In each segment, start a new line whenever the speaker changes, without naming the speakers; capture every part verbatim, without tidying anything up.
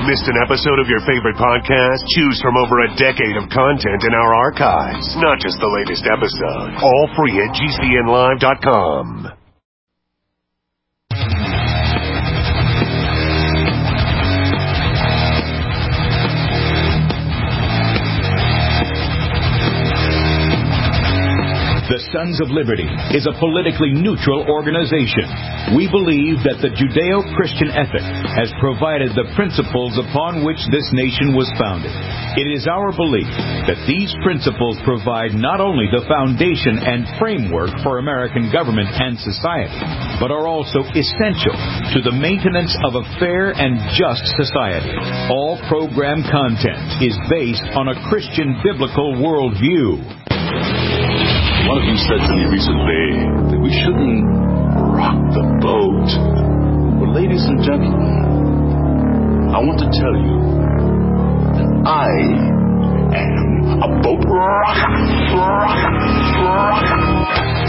Missed an episode of your favorite podcast? Choose from over a decade of content in our archives, not just the latest episode. All free at G C N live dot com.
The Sons of Liberty is a politically neutral organization. We believe that the Judeo-Christian ethic has provided the principles upon which this nation was founded. It is our belief that these principles provide not only the foundation and framework for American government and society, but are also essential to the maintenance of a fair and just society. All program content is based on a Christian biblical worldview.
One of you said to me recently that we shouldn't rock the boat. Well, ladies and gentlemen, I want to tell you that I am a boat rocker. Rocker. Rocker.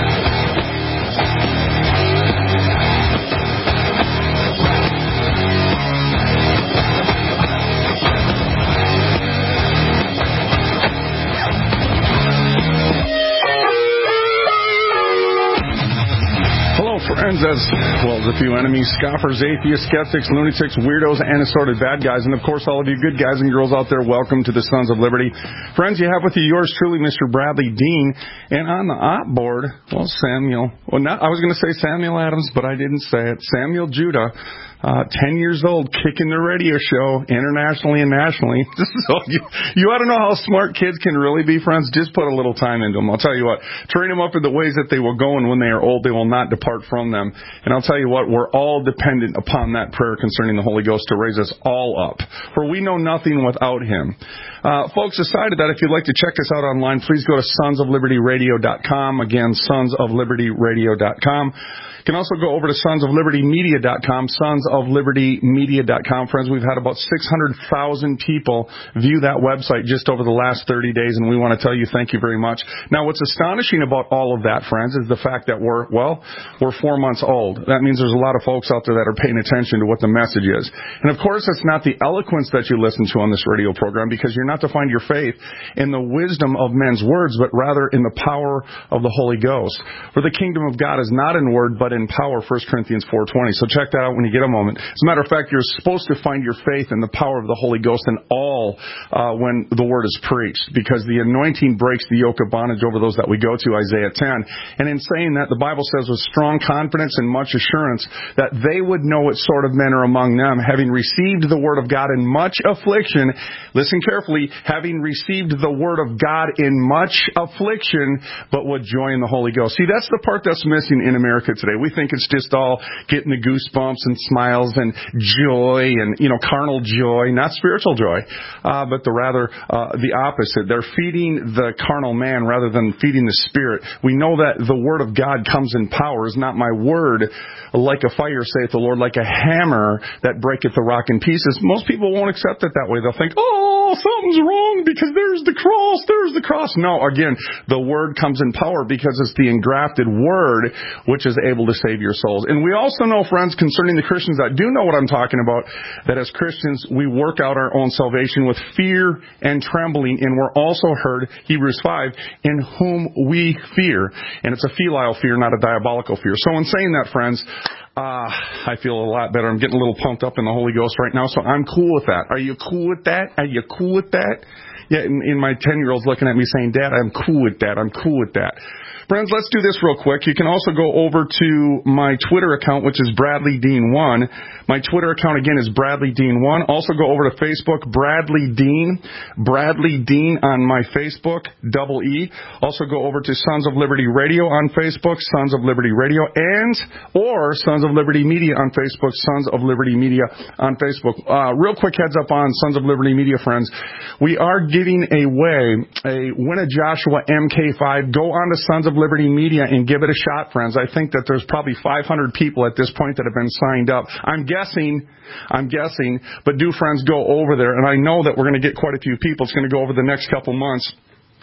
Friends, as well as a few enemies, scoffers, atheists, skeptics, lunatics, weirdos, and assorted bad guys. And, of course, all of you good guys and girls out there, welcome to the Sons of Liberty. Friends, you have with you yours truly, Mister Bradley Dean. And on the op board, well, Samuel. Well, not, I was going to say Samuel Adams, but I didn't say it. Samuel Judah. Uh, ten years old, kicking the radio show internationally and nationally. So you, you ought to know how smart kids can really be, friends. Just put a little time into them. I'll tell you what, train them up in the ways that they will go, and when they are old, they will not depart from them. And I'll tell you what, we're all dependent upon that prayer concerning the Holy Ghost to raise us all up. For we know nothing without Him. Uh, folks, aside of that, if you'd like to check us out online, please go to sons of liberty radio dot com. Again, sons of liberty radio dot com. You can also go over to sons of liberty media dot com, sons of liberty media dot com. Friends, we've had about six hundred thousand people view that website just over the last thirty days, and we want to tell you thank you very much. Now, what's astonishing about all of that, friends, is the fact that we're, well, we're four months old. That means there's a lot of folks out there that are paying attention to what the message is. And, of course, it's not the eloquence that you listen to on this radio program, because you're not to find your faith in the wisdom of men's words, but rather in the power of the Holy Ghost. For the kingdom of God is not in word, but in power, First Corinthians four twenty. So check that out when you get a moment. As a matter of fact, you're supposed to find your faith in the power of the Holy Ghost in all uh, when the word is preached, because the anointing breaks the yoke of bondage over those that we go to, Isaiah ten. And in saying that, the Bible says with strong confidence and much assurance that they would know what sort of men are among them, having received the word of God in much affliction. Listen carefully, having received the word of God in much affliction, but with joy in the Holy Ghost. See, that's the part that's missing in America today. We think it's just all getting the goosebumps and smiles and joy and, you know, carnal joy, not spiritual joy, uh, but the rather uh, the opposite. They're feeding the carnal man rather than feeding the spirit. We know that the word of God comes in power. Is not my word like a fire, saith the Lord, like a hammer that breaketh the rock in pieces. Most people won't accept it that way. They'll think, oh, something's wrong because there's the cross, there's the cross. No, again, the word comes in power because it's the engrafted word which is able to save your souls. And we also know, friends, concerning the Christians that do know what I'm talking about, that as Christians, we work out our own salvation with fear and trembling, and we're also heard, Hebrews five, in whom we fear. And it's a filial fear, not a diabolical fear. So in saying that, friends, uh, I feel a lot better. I'm getting a little pumped up in the Holy Ghost right now, so I'm cool with that. Are you cool with that? Are you cool with that? Yeah, and, and my ten-year-old's looking at me saying, Dad, I'm cool with that. I'm cool with that. Friends, let's do this real quick. You can also go over to my Twitter account, which is Bradley Dean one. My Twitter account, again, is Bradley Dean one. Also go over to Facebook, Bradley Dean. Bradley Dean on my Facebook, double E. Also go over to Sons of Liberty Radio on Facebook, Sons of Liberty Radio, and or Sons of Liberty Media on Facebook, Sons of Liberty Media on Facebook. Uh, real quick heads up on Sons of Liberty Media, friends. We are giving away a Win a Joshua M K five. Go on to Sons of Liberty Media and give it a shot, friends. I think that there's probably five hundred people at this point that have been signed up. I'm guessing, I'm guessing, but do, friends, go over there. And I know that we're going to get quite a few people. It's going to go over the next couple months.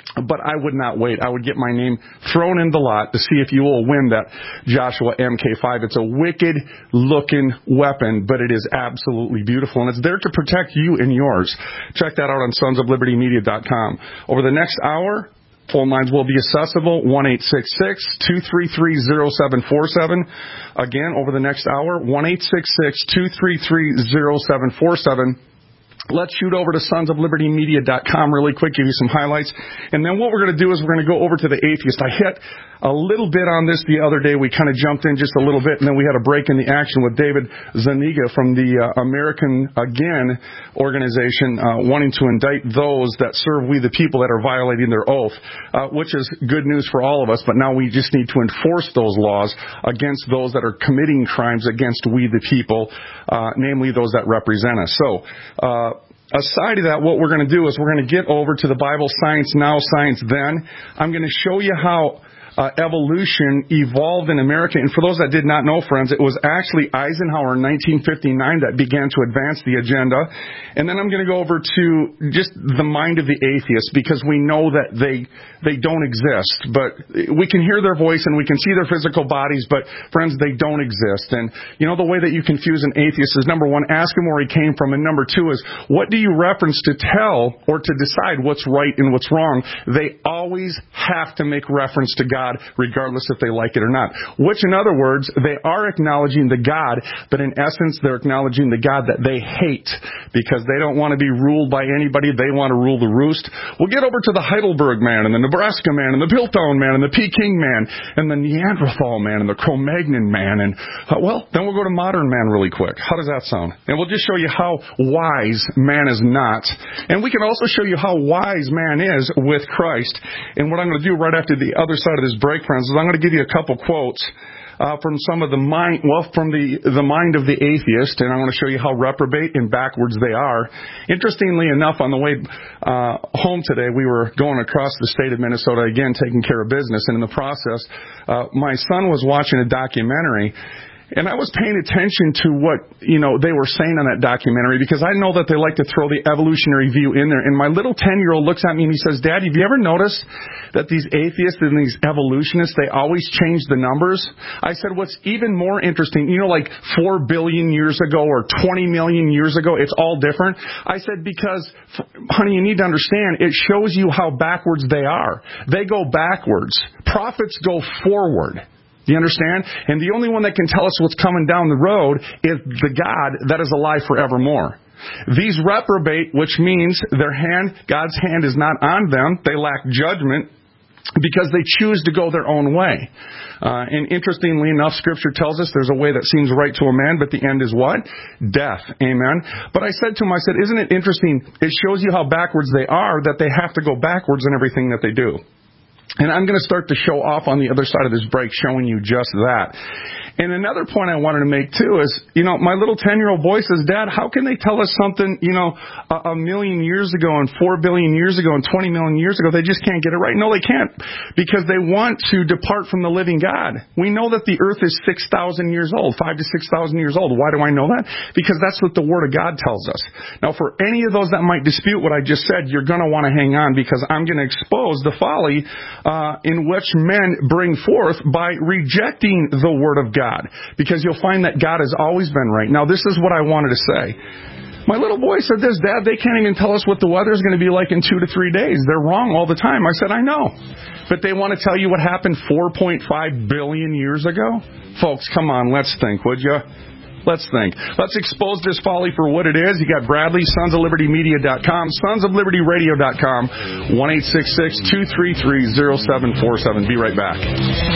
But I would not wait. I would get my name thrown in the lot to see if you will win that Joshua M K five. It's a wicked-looking weapon, but it is absolutely beautiful, and it's there to protect you and yours. Check that out on sons of liberty media dot com. Over the next hour, phone lines will be accessible, one eight six six, two three three, zero seven four seven. Again, over the next hour, one eight six six, two three three, zero seven four seven. Let's shoot over to sons of liberty media dot com really quick, give you some highlights. And then what we're going to do is we're going to go over to the atheist. I hit a little bit on this the other day. We kind of jumped in just a little bit, and then we had a break in the action with David Zuniga from the uh, American Again organization uh, wanting to indict those that serve we the people that are violating their oath, uh, which is good news for all of us. But now we just need to enforce those laws against those that are committing crimes against we the people, uh, namely those that represent us. So, uh, aside of that, what we're going to do is we're going to get over to the Bible, Science Now, Science Then. I'm going to show you how Uh, evolution evolved in America. And for those that did not know, friends, it was actually Eisenhower in nineteen fifty-nine that began to advance the agenda. And then I'm going to go over to just the mind of the atheist, because we know that they they don't exist. But we can hear their voice and we can see their physical bodies, but friends, they don't exist. And you know, the way that you confuse an atheist is, number one, ask him where he came from, and number two is, what do you reference to tell or to decide what's right and what's wrong? They always have to make reference to God, regardless if they like it or not. Which, in other words, they are acknowledging the God, but in essence, they're acknowledging the God that they hate, because they don't want to be ruled by anybody. They want to rule the roost. We'll get over to the Heidelberg man, and the Nebraska man, and the Piltdown man, and the Peking man, and the Neanderthal man, and the Cro-Magnon man, and, uh, well, then we'll go to modern man really quick. How does that sound? And we'll just show you how wise man is not. And we can also show you how wise man is with Christ. And what I'm going to do right after the other side of this break, friends, is I'm going to give you a couple quotes uh, from some of the mind, well, from the the mind of the atheist, and I'm going to show you how reprobate and backwards they are. Interestingly enough, on the way uh, home today, we were going across the state of Minnesota again, taking care of business, and in the process, uh, my son was watching a documentary. And I was paying attention to what, you know, they were saying on that documentary, because I know that they like to throw the evolutionary view in there. And my little ten-year-old looks at me and he says, Dad, have you ever noticed that these atheists and these evolutionists, they always change the numbers? I said, what's even more interesting, you know, like four billion years ago or twenty million years ago, it's all different. I said, because, honey, you need to understand, it shows you how backwards they are. They go backwards. Prophets go forward. Do you understand? And the only one that can tell us what's coming down the road is the God that is alive forevermore. These reprobate, which means their hand, God's hand is not on them. They lack judgment because they choose to go their own way. Uh, and interestingly enough, Scripture tells us there's a way that seems right to a man, but the end is what? Death. Amen. But I said to him, I said, isn't it interesting? It shows you how backwards they are, that they have to go backwards in everything that they do. And I'm going to start to show off on the other side of this break, showing you just that. And another point I wanted to make, too, is, you know, my little ten-year-old boy says, Dad, how can they tell us something, you know, a, a million years ago and four billion years ago and twenty million years ago? They just can't get it right. No, they can't, because they want to depart from the living God. We know that the earth is six thousand years old, five to six thousand years old. Why do I know that? Because that's what the Word of God tells us. Now, for any of those that might dispute what I just said, you're going to want to hang on, because I'm going to expose the folly uh, in which men bring forth by rejecting the Word of God. God, because you'll find that God has always been right. Now, this is what I wanted to say. My little boy said this, Dad, they can't even tell us what the weather is going to be like in two to three days. They're wrong all the time. I said, I know. But they want to tell you what happened four point five billion years ago? Folks, come on, let's think, would you? Let's think. Let's expose this folly for what it is. You got Bradley, sons of liberty media dot com, sons of liberty radio dot com, one eight six six, two three three, zero seven four seven. Be right back.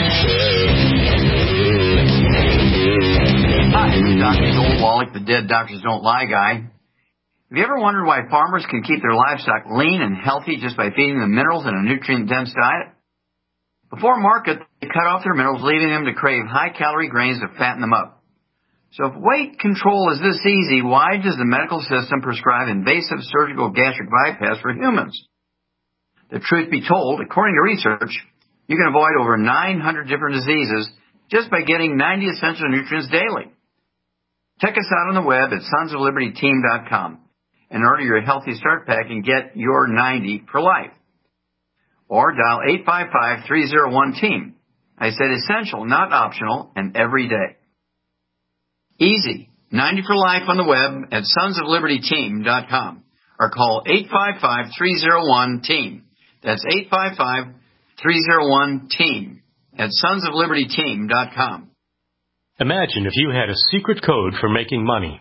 Hi, this is Doctor Joel Wallach, the Dead Doctors Don't Lie guy. Have you ever wondered why farmers can keep their livestock lean and healthy just by feeding them minerals in a nutrient-dense diet? Before market, they cut off their minerals, leaving them to crave high-calorie grains to fatten them up. So if weight control is this easy, why does the medical system prescribe invasive surgical gastric bypass for humans? The truth be told, according to research, you can avoid over nine hundred different diseases just by getting ninety essential nutrients daily. Check us out on the web at sons of liberty team dot com and order your Healthy Start Pack and get your ninety for life. or dial eight five five, three oh one, team. I said essential, not optional, and every day. Easy. ninety for life on the web at sons of liberty team dot com or call eight five five, three oh one, team. That's eight five five, three oh one, team at sons of liberty team dot com.
Imagine if you had a secret code for making money.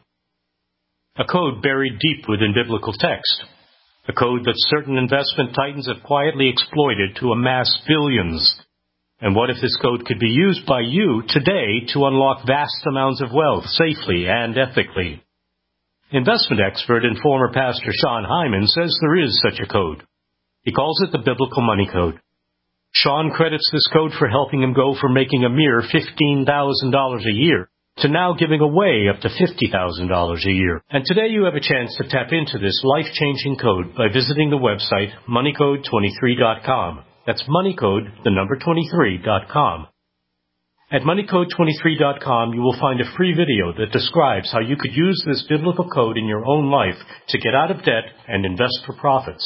A code buried deep within biblical text. A code that certain investment titans have quietly exploited to amass billions. And what if this code could be used by you today to unlock vast amounts of wealth safely and ethically? Investment expert and former pastor Sean Hyman says there is such a code. He calls it the Biblical Money Code. Sean credits this code for helping him go from making a mere fifteen thousand dollars a year to now giving away up to fifty thousand dollars a year. And today you have a chance to tap into this life-changing code by visiting the website money code twenty-three dot com. That's moneycode, the number twenty-three dot com. At money code twenty-three dot com, you will find a free video that describes how you could use this biblical code in your own life to get out of debt and invest for profits.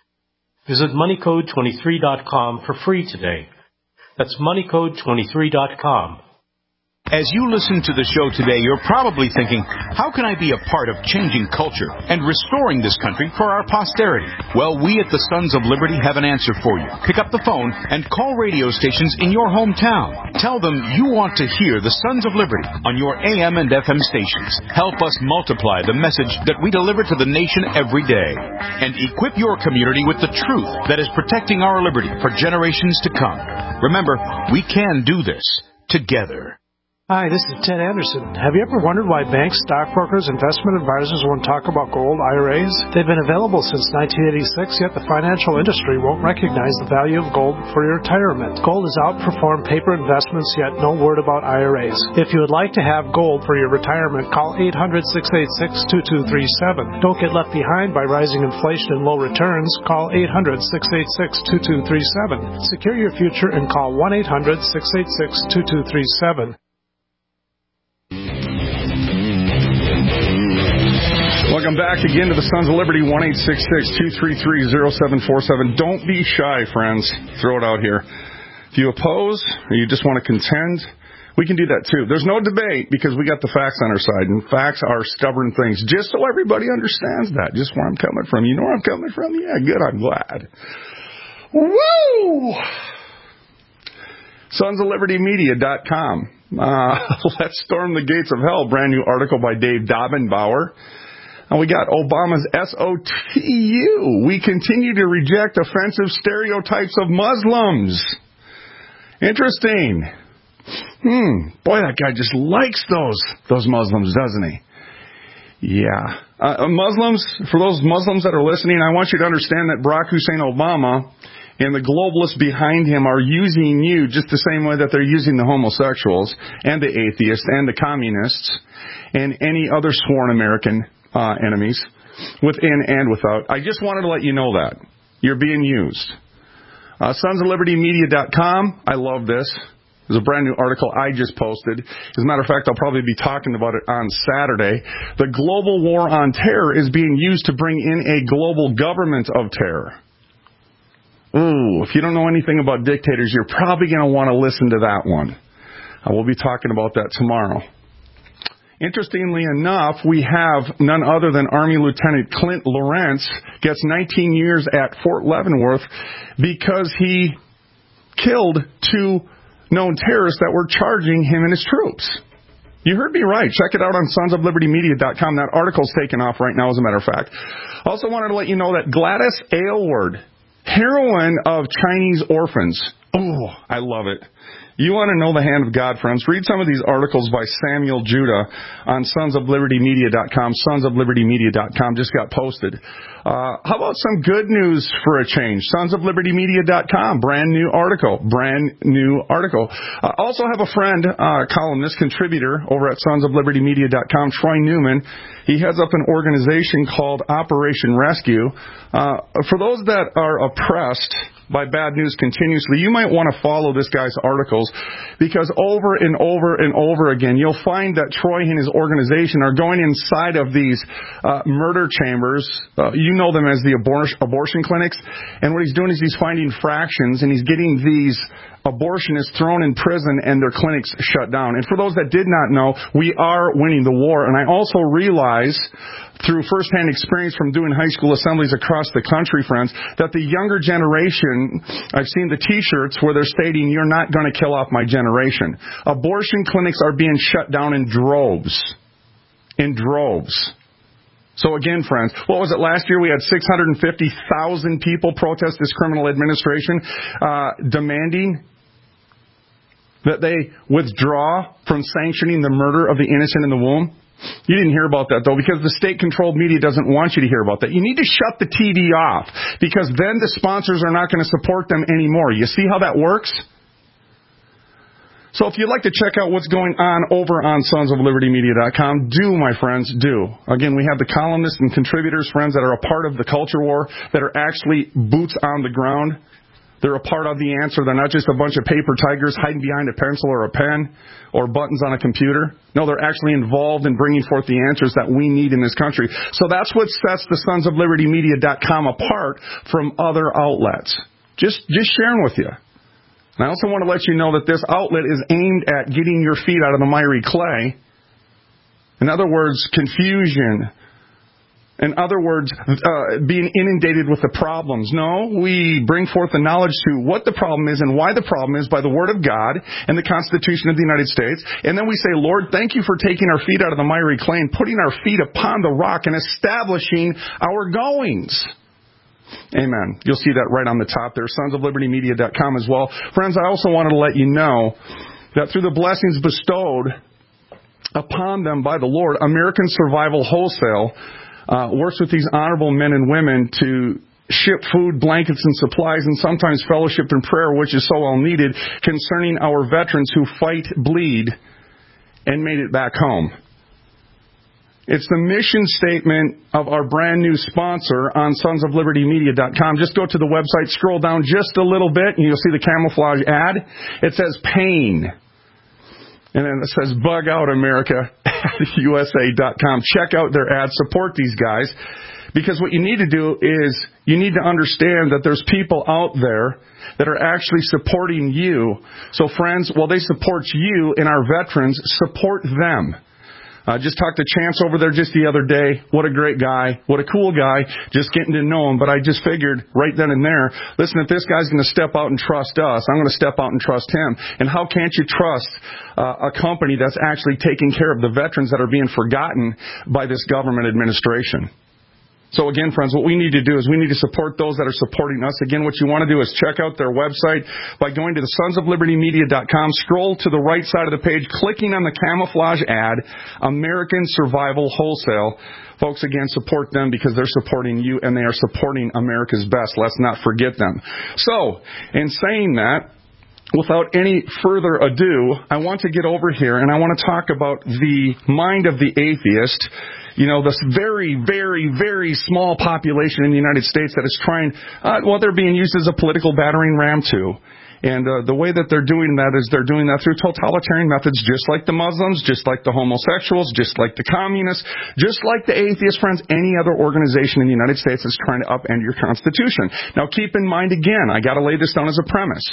Visit money code twenty-three dot com for free today. That's money code twenty-three dot com.
As you listen to the show today, you're probably thinking, how can I be a part of changing culture and restoring this country for our posterity? Well, we at the Sons of Liberty have an answer for you. Pick up the phone and call radio stations in your hometown. Tell them you want to hear the Sons of Liberty on your A M and F M stations. Help us multiply the message that we deliver to the nation every day. And equip your community with the truth that is protecting our liberty for generations to come. Remember, we can do this together.
Hi, this is Ted Anderson. Have you ever wondered why banks, stockbrokers, investment advisors won't talk about gold I R As? They've been available since nineteen eighty-six, yet the financial industry won't recognize the value of gold for your retirement. Gold has outperformed paper investments, yet no word about I R As. If you would like to have gold for your retirement, call eight hundred, six eight six, two two three seven. Don't get left behind by rising inflation and low returns. Call eight hundred, six eight six, two two three seven. Secure your future and call one eight hundred, six eight six, two two three seven.
Welcome back again to the Sons of Liberty, one eight six six, two three three, zero seven four seven. Don't be shy, friends. Throw it out here. If you oppose or you just want to contend, we can do that too. There's no debate because we got the facts on our side, and facts are stubborn things. Just so everybody understands that, just where I'm coming from. You know where I'm coming from? Yeah, good. I'm glad. Woo! sons of liberty media dot com. Uh, let's storm the gates of hell. Brand new article by Dave Dobenbauer. And we got Obama's S O T U. We continue to reject offensive stereotypes of Muslims. Interesting. Hmm. Boy, that guy just likes those those Muslims, doesn't he? Yeah. Uh, Muslims, for those Muslims that are listening, I want you to understand that Barack Hussein Obama and the globalists behind him are using you just the same way that they're using the homosexuals and the atheists and the communists and any other sworn American uh, enemies, within and without. I just wanted to let you know that. You're being used. Uh, sons of liberty media dot com. I love this. There's a brand new article I just posted. As a matter of fact, I'll probably be talking about it on Saturday. The global war on terror is being used to bring in a global government of terror. Ooh, if you don't know anything about dictators, you're probably going to want to listen to that one. Uh, we'll be talking about that tomorrow. Interestingly enough, we have none other than Army Lieutenant Clint Lawrence gets nineteen years at Fort Leavenworth because he killed two known terrorists that were charging him and his troops. You heard me right. Check it out on sons of liberty media dot com. That article's taken off right now, as a matter of fact. Also wanted to let you know that Gladys Aylward, heroine of Chinese orphans. Oh, I love it. You want to know the hand of God, friends? Read some of these articles by Samuel Judah on sons of liberty media dot com. sons of liberty media dot com just got posted. Uh, how about some good news for a change? sons of liberty media dot com, brand new article. Brand new article. I uh, also have a friend, uh, columnist, contributor over at sons of liberty media dot com, Troy Newman. He heads up an organization called Operation Rescue. Uh, for those that are oppressed by bad news continuously, you might want to follow this guy's articles, because over and over and over again, you'll find that Troy and his organization are going inside of these uh, murder chambers. Uh, you know them as the abor- abortion clinics. And what he's doing is he's finding fractions, and he's getting these abortionists thrown in prison and their clinics shut down. And for those that did not know, we are winning the war. And I also realize, through firsthand experience from doing high school assemblies across the country, friends, that the younger generation, I've seen the T-shirts where they're stating, "You're not going to kill off my generation." Abortion clinics are being shut down in droves. In droves. So again, friends, what was it last year? We had six hundred fifty thousand people protest this criminal administration, uh, demanding that they withdraw from sanctioning the murder of the innocent in the womb. You didn't hear about that, though, because the state-controlled media doesn't want you to hear about that. You need to shut the T V off, because then the sponsors are not going to support them anymore. You see how that works? So if you'd like to check out what's going on over on sons of liberty media dot com, do, my friends, do. Again, we have the columnists and contributors, friends, that are a part of the culture war, that are actually boots on the ground. They're a part of the answer. They're not just a bunch of paper tigers hiding behind a pencil or a pen or buttons on a computer. No, they're actually involved in bringing forth the answers that we need in this country. So that's what sets the sons of liberty media dot com apart from other outlets. Just, just sharing with you. And I also want to let you know that this outlet is aimed at getting your feet out of the miry clay. In other words, confusion. In other words, uh, being inundated with the problems. No, we bring forth the knowledge to what the problem is and why the problem is by the Word of God and the Constitution of the United States. And then we say, "Lord, thank you for taking our feet out of the miry clay and putting our feet upon the rock and establishing our goings." Amen. You'll see that right on the top there, sons of liberty media dot com as well. Friends, I also wanted to let you know that through the blessings bestowed upon them by the Lord, American Survival Wholesale Uh, works with these honorable men and women to ship food, blankets, and supplies, and sometimes fellowship and prayer, which is so well needed, concerning our veterans who fight, bleed, and made it back home. It's the mission statement of our brand new sponsor on sons of liberty media dot com. Just go to the website, scroll down just a little bit, and you'll see the camouflage ad. It says pain. And then it says, "Bug out, America," at U S A dot com. Check out their ads. Support these guys. Because what you need to do is you need to understand that there's people out there that are actually supporting you. So, friends, while they support you and our veterans, support them. I uh, just talked to Chance over there just the other day. What a great guy. What a cool guy. Just getting to know him. But I just figured right then and there, listen, if this guy's going to step out and trust us, I'm going to step out and trust him. And how can't you trust uh, a company that's actually taking care of the veterans that are being forgotten by this government administration? So again, friends, what we need to do is we need to support those that are supporting us. Again, what you want to do is check out their website by going to the sons of liberty media dot com, scroll to the right side of the page, clicking on the camouflage ad, American Survival Wholesale. Folks, again, support them because they're supporting you and they are supporting America's best. Let's not forget them. So, in saying that, without any further ado, I want to get over here and I want to talk about the mind of the atheist. You know, this very, very, very small population in the United States that is trying, uh, well, they're being used as a political battering ram too. And uh, the way that they're doing that is they're doing that through totalitarian methods, just like the Muslims, just like the homosexuals, just like the communists, just like the atheist, friends, any other organization in the United States that's trying to upend your Constitution. Now, keep in mind, again, I got to lay this down as a premise.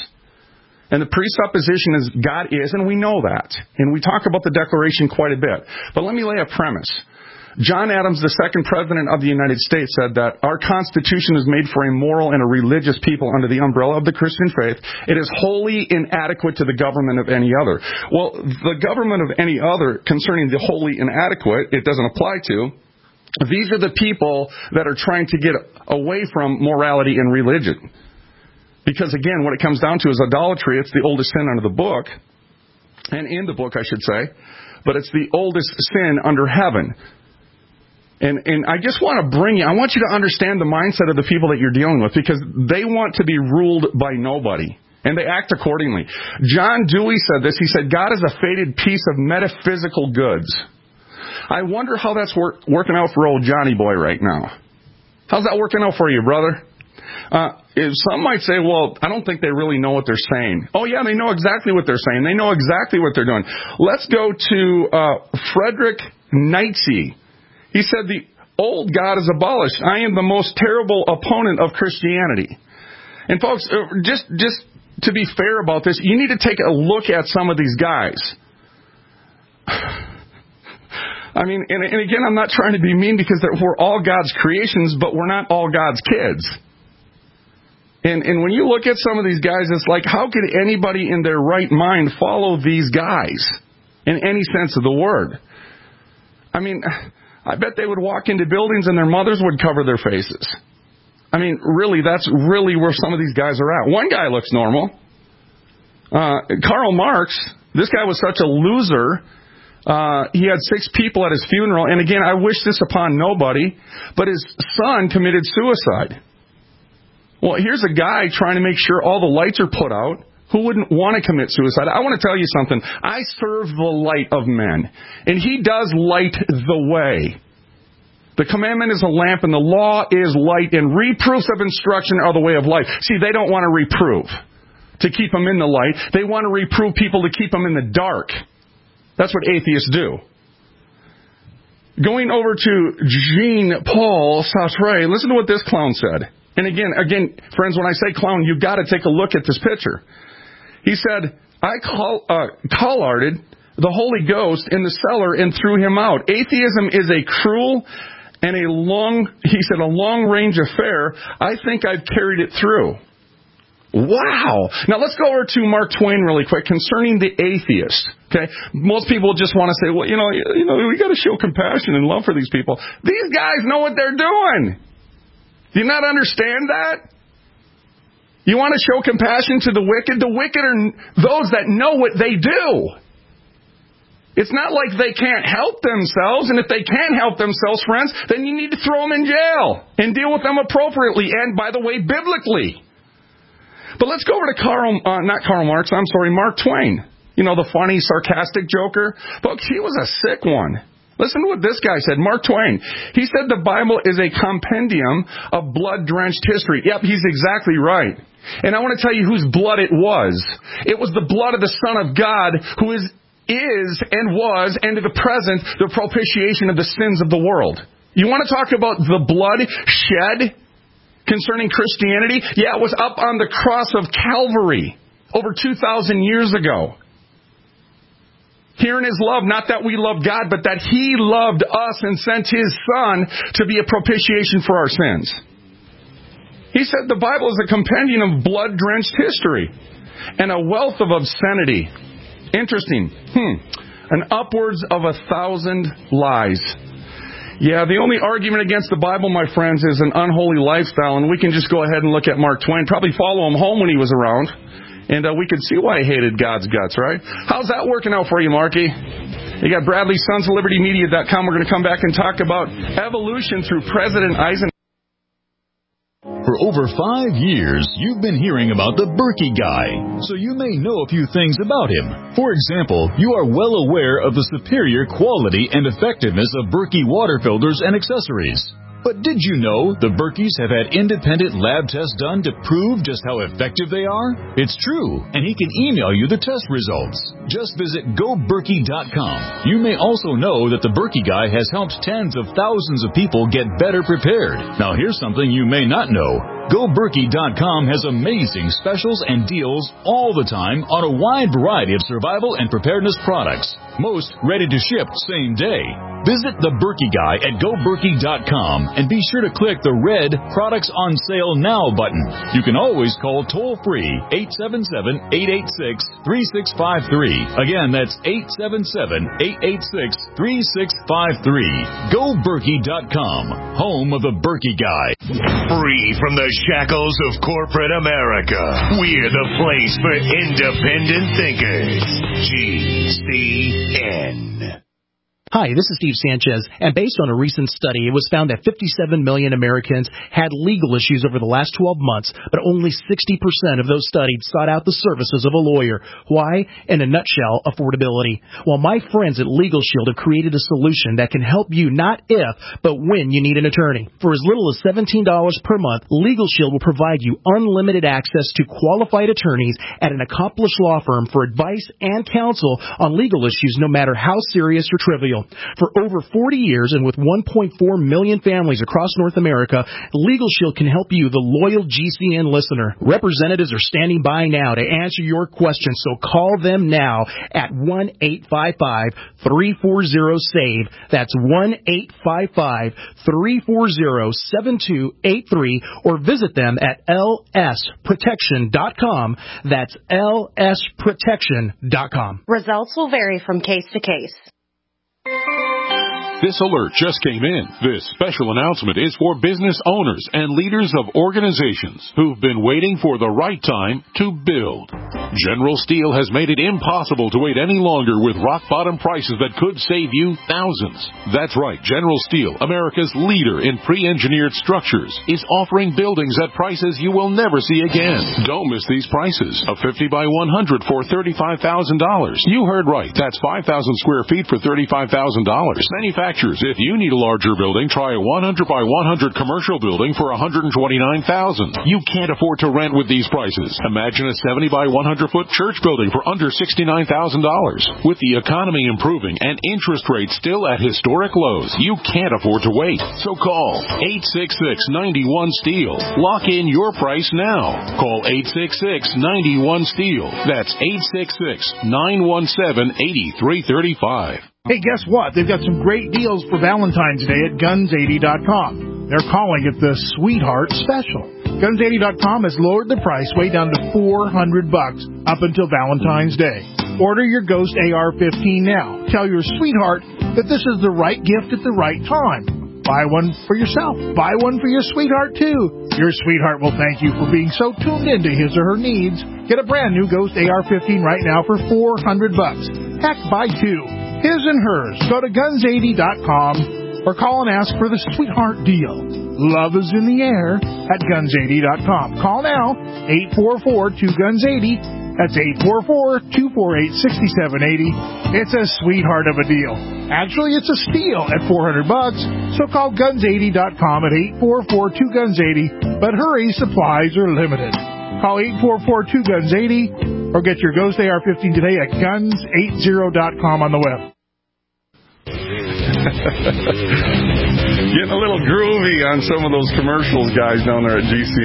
And the presupposition is God is, and we know that. And we talk about the Declaration quite a bit. But let me lay a premise. John Adams, the second president of the United States, said that our Constitution is made for a moral and a religious people under the umbrella of the Christian faith. It is wholly inadequate to the government of any other. Well, the government of any other concerning the wholly inadequate, it doesn't apply to. These are the people that are trying to get away from morality and religion. Because, again, what it comes down to is idolatry. It's the oldest sin under the book. And in the book, I should say. But it's the oldest sin under heaven. And and I just want to bring you, I want you to understand the mindset of the people that you're dealing with, because they want to be ruled by nobody. And they act accordingly. John Dewey said this. He said, God is a fated piece of metaphysical goods. I wonder how that's work, working out for old Johnny Boy right now. How's that working out for you, brother? Uh, some might say, well, I don't think they really know what they're saying. Oh, yeah, they know exactly what they're saying. They know exactly what they're doing. Let's go to uh, Frederick Nietzsche. He said, the old God is abolished. I am the most terrible opponent of Christianity. And folks, just, just to be fair about this, you need to take a look at some of these guys. I mean, and, and again, I'm not trying to be mean because we're all God's creations, but we're not all God's kids. And, and when you look at some of these guys, it's like, how could anybody in their right mind follow these guys in any sense of the word? I mean, I bet they would walk into buildings and their mothers would cover their faces. I mean, really, that's really where some of these guys are at. One guy looks normal. Uh, Karl Marx, this guy was such a loser. Uh, he had six people at his funeral. And again, I wish this upon nobody, but his son committed suicide. Well, here's a guy trying to make sure all the lights are put out. Who wouldn't want to commit suicide? I want to tell you something. I serve the light of men, and he does light the way. The commandment is a lamp, and the law is light, and reproofs of instruction are the way of life. See, they don't want to reprove to keep them in the light. They want to reprove people to keep them in the dark. That's what atheists do. Going over to Jean-Paul Sartre, listen to what this clown said. And again, again, friends, when I say clown, you've got to take a look at this picture. He said, I call, uh, collarded the Holy Ghost in the cellar and threw him out. Atheism is a cruel and a long, he said, a long-range affair. I think I've carried it through. Wow. Now let's go over to Mark Twain really quick concerning the atheist. Okay, most people just want to say, well, you know, you know, we got to show compassion and love for these people. These guys know what they're doing. Do you not understand that? You want to show compassion to the wicked? The wicked are those that know what they do. It's not like they can't help themselves, and if they can't help themselves, friends, then you need to throw them in jail and deal with them appropriately, and, by the way, biblically. But let's go over to Karl, uh, not Karl Marx, I'm sorry, Mark Twain. You know, the funny, sarcastic joker? Folks, he was a sick one. Listen to what this guy said, Mark Twain. He said the Bible is a compendium of blood-drenched history. Yep, he's exactly right. And I want to tell you whose blood it was. It was the blood of the Son of God, who is, is and was, and to the present, the propitiation of the sins of the world. You want to talk about the blood shed concerning Christianity? Yeah, it was up on the cross of Calvary over two thousand years ago. Herein is love, not that we love God, but that He loved us and sent His Son to be a propitiation for our sins. He said the Bible is a compendium of blood-drenched history and a wealth of obscenity. Interesting. Hmm. An upwards of a thousand lies. Yeah, the only argument against the Bible, my friends, is an unholy lifestyle, and we can just go ahead and look at Mark Twain, probably follow him home when he was around. And uh, we could see why he hated God's guts, right? How's that working out for you, Marky? You got Bradley, Sons of Liberty Media dot com. We're going to come back and talk about evolution through President Eisenhower.
For over five years, you've been hearing about the Berkey Guy, so you may know a few things about him. For example, you are well aware of the superior quality and effectiveness of Berkey water filters and accessories. But did you know the Berkeys have had independent lab tests done to prove just how effective they are? It's true, and he can email you the test results. Just visit go berkey dot com. You may also know that the Berkey Guy has helped tens of thousands of people get better prepared. Now here's something you may not know. go berkey dot com has amazing specials and deals all the time on a wide variety of survival and preparedness products. Most ready to ship same day. Visit the Berkey Guy at go berkey dot com and be sure to click the red Products on Sale Now button. You can always call toll-free eight seven seven, eight eight six, three six five three. Again, that's eight seven seven, eight eight six, three six five three. go berkey dot com, home of the Berkey Guy.
Free from the shackles of corporate America, we're the place for independent thinkers. G C N.
Hi, this is Steve Sanchez, and based on a recent study, it was found that fifty-seven million Americans had legal issues over the last twelve months, but only sixty percent of those studied sought out the services of a lawyer. Why? In a nutshell, affordability. Well, my friends at Legal Shield have created a solution that can help you not if, but when you need an attorney. For as little as seventeen dollars per month, Legal Shield will provide you unlimited access to qualified attorneys at an accomplished law firm for advice and counsel on legal issues, no matter how serious or trivial. For over forty years and with one point four million families across North America, Legal Shield can help you, the loyal G C N listener. Representatives are standing by now to answer your questions, so call them now at one eight five five, three four zero, S A V E. That's one eight five five, three four zero, seven two eight three, or visit them at L S protection dot com. That's L S protection dot com.
Results will vary from case to case.
This alert just came in. This special announcement is for business owners and leaders of organizations who've been waiting for the right time to build. General Steel has made it impossible to wait any longer with rock-bottom prices that could save you thousands. That's right. General Steel, America's leader in pre-engineered structures, is offering buildings at prices you will never see again. Don't miss these prices. A fifty by one hundred for thirty-five thousand dollars. You heard right. That's five thousand square feet for thirty-five thousand dollars. Manufactured If you need a larger building, try a one hundred by one hundred commercial building for one hundred twenty-nine thousand dollars. You can't afford to rent with these prices. Imagine a seventy by one hundred foot church building for under sixty-nine thousand dollars. With the economy improving and interest rates still at historic lows, you can't afford to wait. So call eight six six, nine one, S T E E L. Lock in your price now. Call eight six six, nine one, S T E E L. That's eight six six, nine one seven, eight three three five.
Hey, guess what? They've got some great deals for Valentine's Day at guns eighty dot com. They're calling it the Sweetheart Special. guns eighty dot com has lowered the price way down to four hundred bucks up until Valentine's Day. Order your Ghost A R fifteen now. Tell your sweetheart that this is the right gift at the right time. Buy one for yourself. Buy one for your sweetheart, too. Your sweetheart will thank you for being so tuned into his or her needs. Get a brand new Ghost A R fifteen right now for four hundred bucks. Heck, buy two. His and hers. Go to guns eighty dot com or call and ask for the Sweetheart Deal. Love is in the air at guns eighty dot com. Call now, eight four four, two guns eighty. That's eight four four, two four eight, six seven eight zero. It's a sweetheart of a deal. Actually, it's a steal at four hundred bucks. So call guns eighty dot com at eight four four, two guns eighty. But hurry, supplies are limited. Call eight four four, two guns eighty or get your Ghost A R fifteen today at guns eighty dot com on the web.
Getting a little groovy on some of those commercials, guys, down there at G C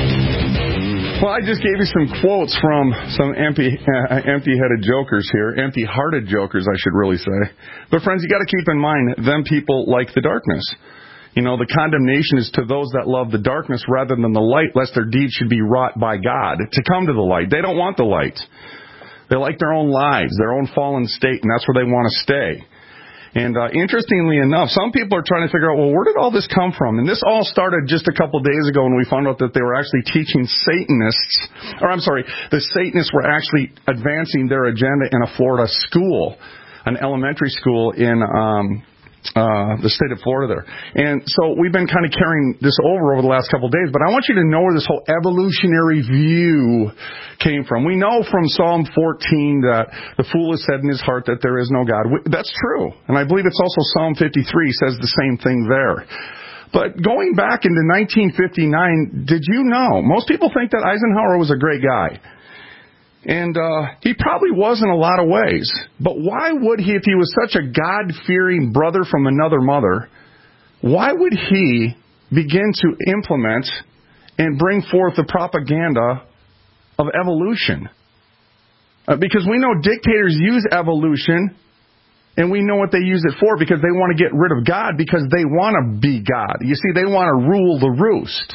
N. Well, I just gave you some quotes from some empty, uh, empty-headed jokers here, empty-hearted jokers, I should really say. But, friends, you got to keep in mind, them people like the darkness. You know, the condemnation is to those that love the darkness rather than the light, lest their deeds should be wrought by God to come to the light. They don't want the light. They like their own lives, their own fallen state, and that's where they want to stay. And uh, interestingly enough, some people are trying to figure out, well, where did all this come from? And this all started just a couple days ago when we found out that they were actually teaching Satanists, or I'm sorry, the Satanists were actually advancing their agenda in a Florida school, an elementary school in um Uh, the state of Florida there. And so we've been kind of carrying this over over the last couple of days, but I want you to know where this whole evolutionary view came from. We know from Psalm fourteen that the fool has said in his heart that there is no God. That's true. And I believe it's also Psalm fifty-three says the same thing there. But going back into nineteen fifty-nine, did you know? Most people think that Eisenhower was a great guy. And uh, he probably was in a lot of ways. But why would he, if he was such a God-fearing brother from another mother, why would he begin to implement and bring forth the propaganda of evolution? Uh, because we know dictators use evolution, and we know what they use it for, because they want to get rid of God, because they want to be God. You see, they want to rule the roost.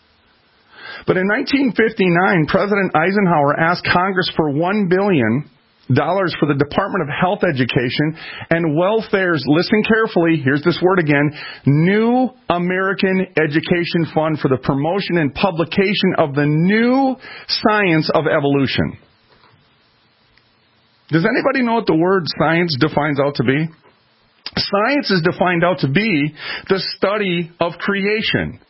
But in nineteen fifty-nine, President Eisenhower asked Congress for one billion dollars for the Department of Health Education and Welfare's, listen carefully, here's this word again, New American Education Fund for the promotion and publication of the new science of evolution. Does anybody know what the word science defines out to be? Science is defined out to be the study of creation.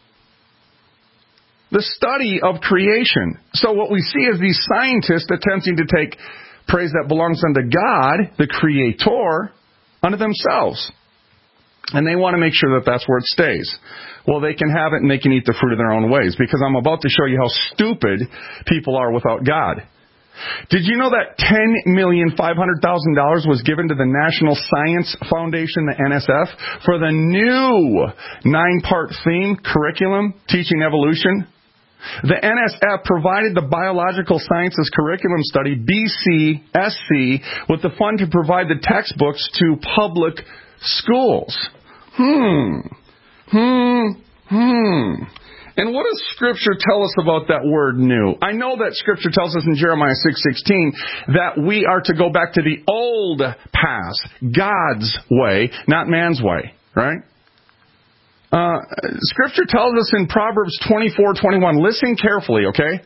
The study of creation. So what we see is these scientists attempting to take praise that belongs unto God, the Creator, unto themselves. And they want to make sure that that's where it stays. Well, they can have it and they can eat the fruit of their own ways, because I'm about to show you how stupid people are without God. Did you know that ten million five hundred thousand dollars was given to the National Science Foundation, the N S F, for the new nine-part theme curriculum teaching evolution? The N S F provided the Biological Sciences Curriculum Study, B C S C, with the fund to provide the textbooks to public schools. Hmm. Hmm. Hmm. And what does Scripture tell us about that word new? I know that Scripture tells us in Jeremiah six sixteen that we are to go back to the old path, God's way, not man's way, right? Uh, Scripture tells us in Proverbs twenty-four twenty-one, listen carefully, okay?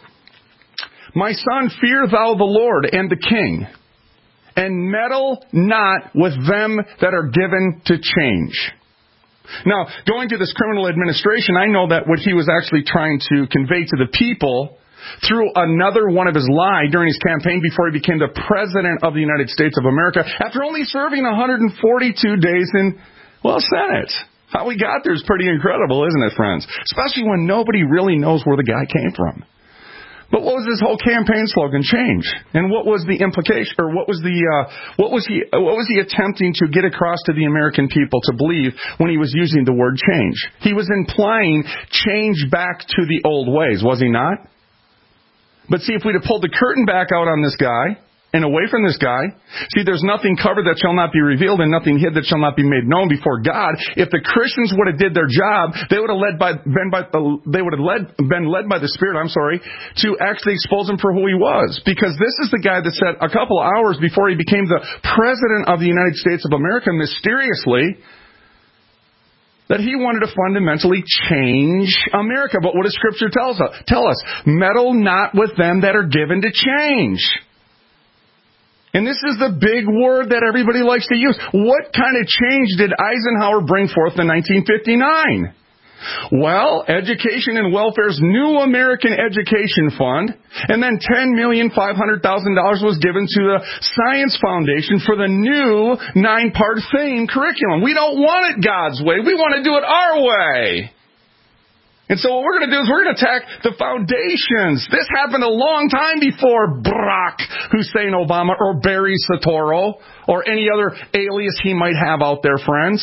My son, fear thou the Lord and the king, and meddle not with them that are given to change. Now, going to this criminal administration, I know that what he was actually trying to convey to the people through another one of his lies during his campaign before he became the President of the United States of America, after only serving one hundred forty-two days in, well, Senate. How we got there is pretty incredible, isn't it, friends? Especially when nobody really knows where the guy came from. But what was his whole campaign slogan? Change. And what was the implication, or what was the, uh, what was he, what was he attempting to get across to the American people to believe when he was using the word change? He was implying change back to the old ways, was he not? But see, if we'd have pulled the curtain back out on this guy and away from this guy, see, there's nothing covered that shall not be revealed and nothing hid that shall not be made known before God. If the Christians would have did their job, they would have led by, been by, they would have led, been led by the Spirit, I'm sorry, to actually expose him for who he was. Because this is the guy that said a couple of hours before he became the President of the United States of America, mysteriously, that he wanted to fundamentally change America. But what does Scripture tell us? Tell us, meddle not with them that are given to change. And this is the big word that everybody likes to use. What kind of change did Eisenhower bring forth in nineteen fifty-nine? Well, Education and Welfare's New American Education Fund, and then ten million five hundred thousand dollars was given to the Science Foundation for the new nine-part theme curriculum. We don't want it God's way. We want to do it our way. And so what we're going to do is we're going to attack the foundations. This happened a long time before Barack Hussein Obama or Barry Soetoro or any other alias he might have out there, friends.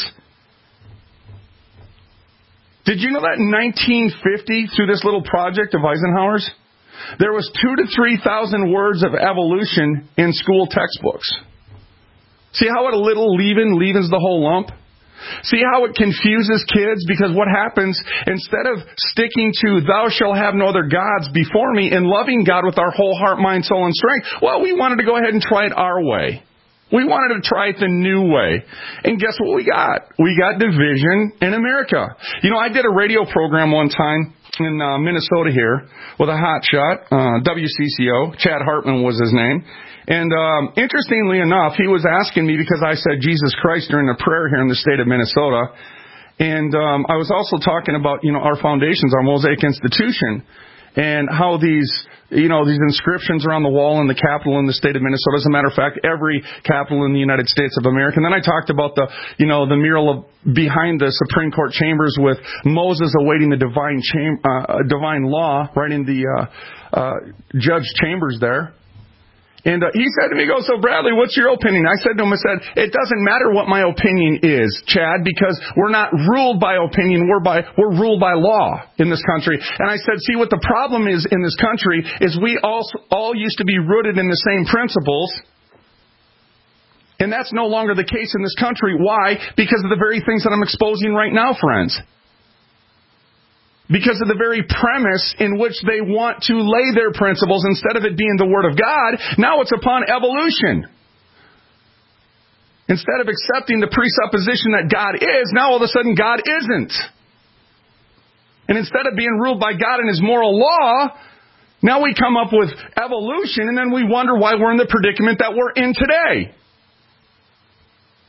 Did you know that in nineteen fifty, through this little project of Eisenhower's, there was two to three thousand words of evolution in school textbooks? See how a little leaven leavens the whole lump? See how it confuses kids? Because what happens, instead of sticking to thou shalt have no other gods before me and loving God with our whole heart, mind, soul, and strength, well, we wanted to go ahead and try it our way. We wanted to try it the new way. And guess what we got? We got division in America. You know, I did a radio program one time in uh, Minnesota here with a hotshot, uh, W C C O. Chad Hartman was his name. And um, interestingly enough, he was asking me, because I said Jesus Christ during the prayer here in the state of Minnesota. And um, I was also talking about, you know, our foundations, our Mosaic Institution, and how these, you know, these inscriptions are on the wall in the Capitol in the state of Minnesota. As a matter of fact, every Capitol in the United States of America. And then I talked about the, you know, the mural of behind the Supreme Court chambers with Moses awaiting the divine cham- uh, divine law right in the uh, uh, judge chambers there. And uh, he said to me, he goes, so Bradley, what's your opinion? I said to him, I said, it doesn't matter what my opinion is, Chad, because we're not ruled by opinion, we're by we're ruled by law in this country. And I said, see, what the problem is in this country is we all, all used to be rooted in the same principles. And that's no longer the case in this country. Why? Because of the very things that I'm exposing right now, friends. Because of the very premise in which they want to lay their principles, instead of it being the Word of God, now it's upon evolution. Instead of accepting the presupposition that God is, now all of a sudden God isn't. And instead of being ruled by God and His moral law, now we come up with evolution, and then we wonder why we're in the predicament that we're in today.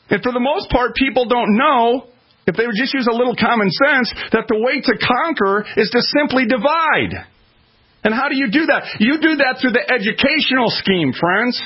And for the most part, people don't know, if they would just use a little common sense, that the way to conquer is to simply divide. And how do you do that? You do that through the educational scheme, friends.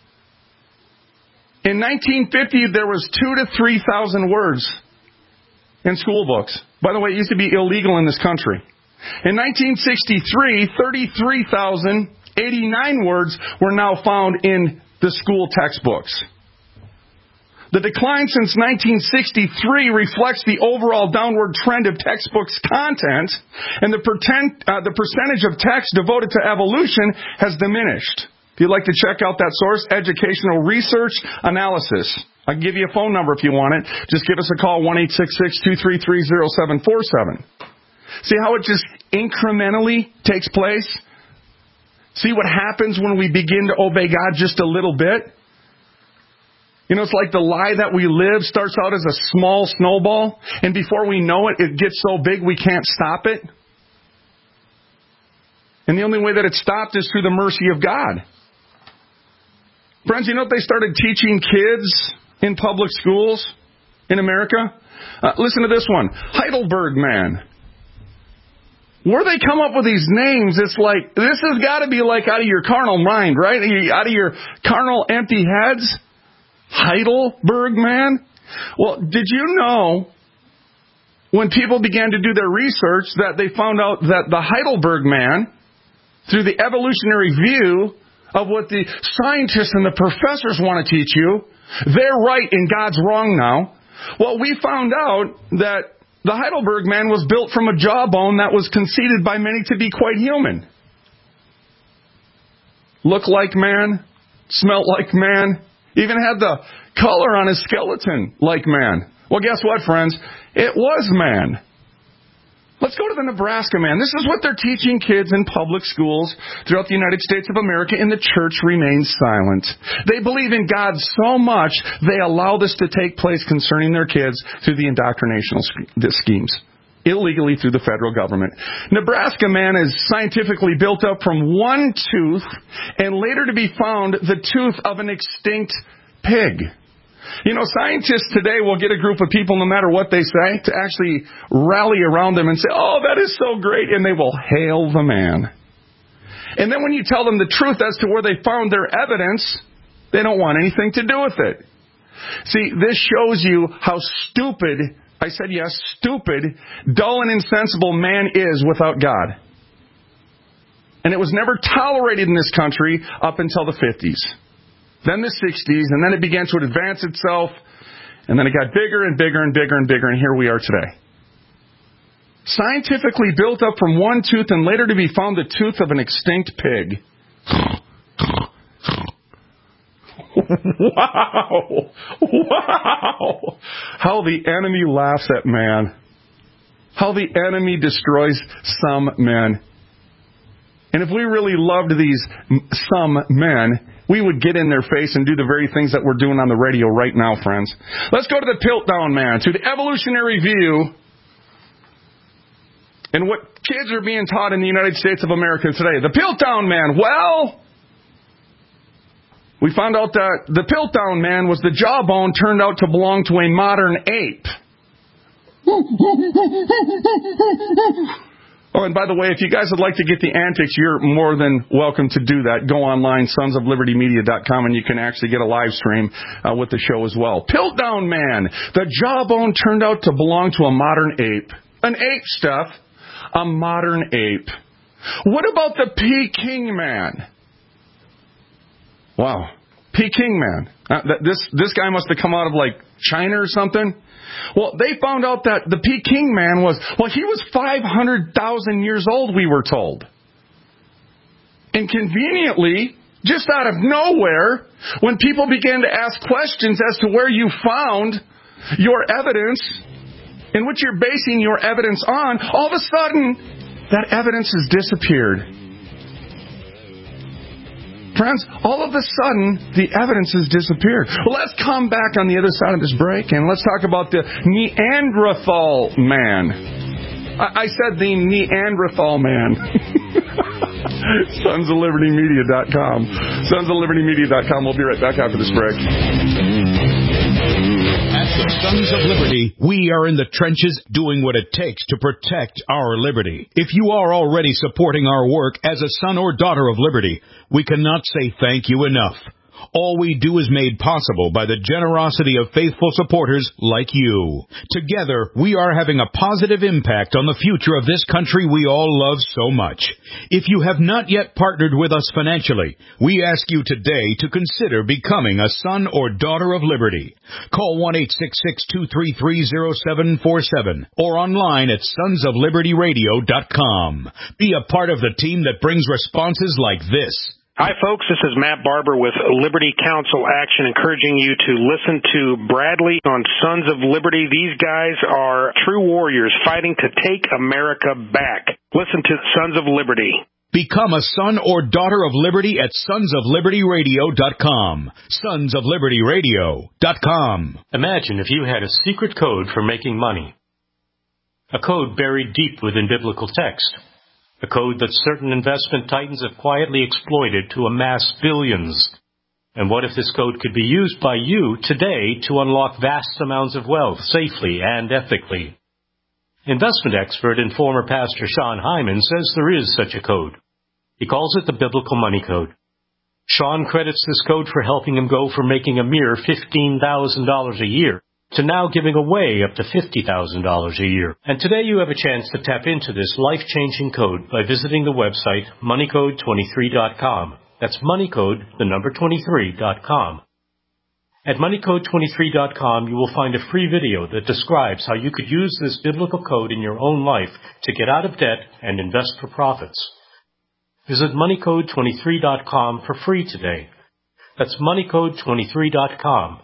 In nineteen fifty, there was two to three thousand words in school books. By the way, it used to be illegal in this country. In nineteen sixty-three, thirty-three thousand eighty-nine words were now found in the school textbooks. The decline since nineteen sixty-three reflects the overall downward trend of textbooks content, and the, pretend, uh, the percentage of text devoted to evolution has diminished. If you'd like to check out that source, Educational Research Analysis. I can give you a phone number if you want it. Just give us a call, one eight six six, two three three, zero seven four seven. See how it just incrementally takes place? See what happens when we begin to obey God just a little bit? You know, it's like the lie that we live starts out as a small snowball, and before we know it, it gets so big we can't stop it. And the only way that it stopped is through the mercy of God. Friends, you know what they started teaching kids in public schools in America? Uh, listen to this one. Heidelberg Man. Where they come up with these names, it's like, this has got to be like out of your carnal mind, right? Out of your carnal empty heads. Heidelberg Man? Well, did you know when people began to do their research that they found out that the Heidelberg Man, through the evolutionary view of what the scientists and the professors want to teach you, they're right and God's wrong now. Well, we found out that the Heidelberg Man was built from a jawbone that was conceded by many to be quite human. Looked like man, smelt like man, even had the color on his skeleton like man. Well, guess what, friends? It was man. Let's go to the Nebraska Man. This is what they're teaching kids in public schools throughout the United States of America, and the church remains silent. They believe in God so much, they allow this to take place concerning their kids through the indoctrinational schemes, illegally through the federal government. Nebraska Man is scientifically built up from one tooth, and later to be found the tooth of an extinct pig. You know, scientists today will get a group of people, no matter what they say, to actually rally around them and say, oh, that is so great, and they will hail the man. And then when you tell them the truth as to where they found their evidence, they don't want anything to do with it. See, this shows you how stupid, I said yes, stupid, dull and insensible man is without God. And it was never tolerated in this country up until the fifties. Then the sixties, and then it began to advance itself, and then it got bigger and bigger and bigger and bigger, and here we are today. Scientifically built up from one tooth and later to be found the tooth of an extinct pig. Wow! Wow! How the enemy laughs at man. How the enemy destroys some men. And if we really loved these some men, we would get in their face and do the very things that we're doing on the radio right now, friends. Let's go to the Piltdown Man, to the evolutionary view, and what kids are being taught in the United States of America today. The Piltdown Man, well, we found out that the Piltdown Man was the jawbone turned out to belong to a modern ape. Oh, and by the way, if you guys would like to get the antics, you're more than welcome to do that. Go online, sons of liberty media dot com, and you can actually get a live stream uh, with the show as well. Piltdown Man. The jawbone turned out to belong to a modern ape. An ape, Steph. A modern ape. What about the Peking Man? Wow. Peking Man. Uh, this, this guy must have come out of, like, China or something. Well, they found out that the Peking Man was, well, he was five hundred thousand years old, we were told. And conveniently, just out of nowhere, when people began to ask questions as to where you found your evidence and what you're basing your evidence on, all of a sudden, that evidence has disappeared. Friends, all of a sudden, the evidence has disappeared. Well, let's come back on the other side of this break, and let's talk about the Neanderthal Man. I, I said the Neanderthal Man. sons of liberty media dot com. sons of liberty media dot com. We'll be right back after this break.
The Sons of Liberty, we are in the trenches doing what it takes to protect our liberty. If you are already supporting our work as a son or daughter of liberty, we cannot say thank you enough. All we do is made possible by the generosity of faithful supporters like you. Together, we are having a positive impact on the future of this country we all love so much. If you have not yet partnered with us financially, we ask you today to consider becoming a son or daughter of liberty. Call one eight six six, two three three, zero seven four seven or online at sons of liberty radio dot com. Be a part of the team that brings responses like this.
Hi, folks. This is Matt Barber with Liberty Council Action, encouraging you to listen to Bradley on Sons of Liberty. These guys are true warriors fighting to take America back. Listen to Sons of Liberty.
Become a son or daughter of liberty at sons of liberty radio dot com. sons of liberty radio dot com.
Imagine if you had a secret code for making money. A code buried deep within biblical text. A code that certain investment titans have quietly exploited to amass billions. And what if this code could be used by you today to unlock vast amounts of wealth safely and ethically? Investment expert and former pastor Sean Hyman says there is such a code. He calls it the Biblical Money Code. Sean credits this code for helping him go from making a mere fifteen thousand dollars a year to now giving away up to fifty thousand dollars a year. And today you have a chance to tap into this life-changing code by visiting the website money code twenty-three dot com. That's moneycode, the number twenty-three dot com. At money code twenty-three dot com, you will find a free video that describes how you could use this biblical code in your own life to get out of debt and invest for profits. Visit money code twenty-three dot com for free today. That's money code twenty-three dot com.